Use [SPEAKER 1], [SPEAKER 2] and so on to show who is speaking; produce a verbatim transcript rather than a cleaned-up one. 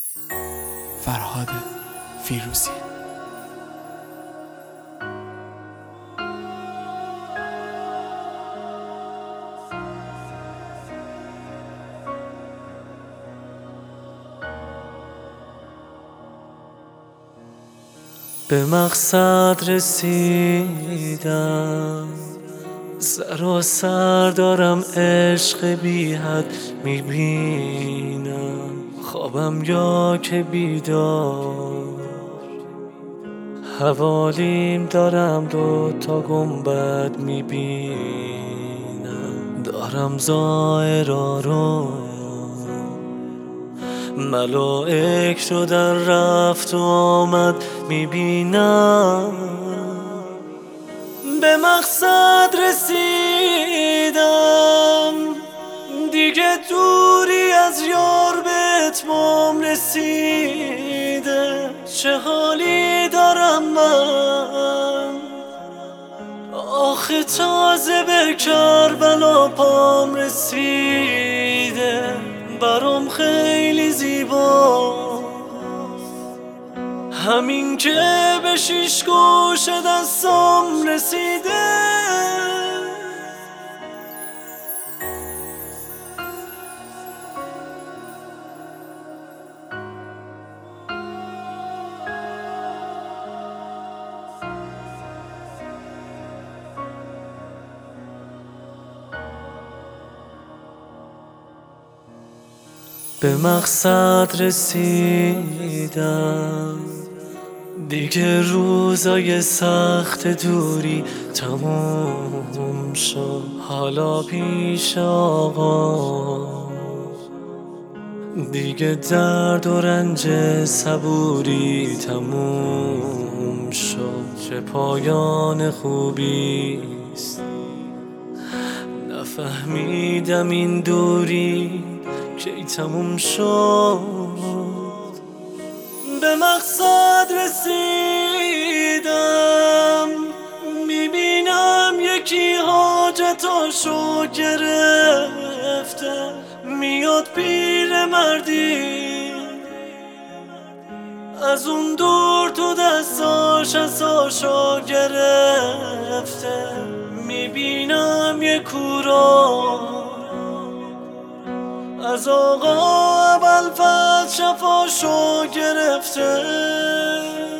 [SPEAKER 1] فرهاد فیروزی.
[SPEAKER 2] به مقصد رسیدم، سراسر دارم عشق بی حد میبینم، خوابم یا که بیدار حوالیم دارم دو تا گنبد میبینم، دارم زائرا رو ملائک شدن رفت و آمد میبینم. به مقصد رسیدم، دیگه دوری از یار به اتمام رسیده، چه حالی دارم من آخه تازه به کربلا پام رسیده، برام خیلی زیبا همین که به شیش گوش دستام رسیده. به مقصد رسیدم، دیگه روزای سخت دوری تموم شد، حالا پیش آقا دیگه درد و رنج صبوری تموم شد. چه پایان خوبیست، نفهمیدم این دوری کی تموم شد. به مقصد رسیدم، میبینم یکی حاجتاشو گرفته، میاد پیر مردی از اون دور تو دستاش عصاشو گرفته، میبینم یک کورا از آقا ابوالفضل شفاشو گرفته.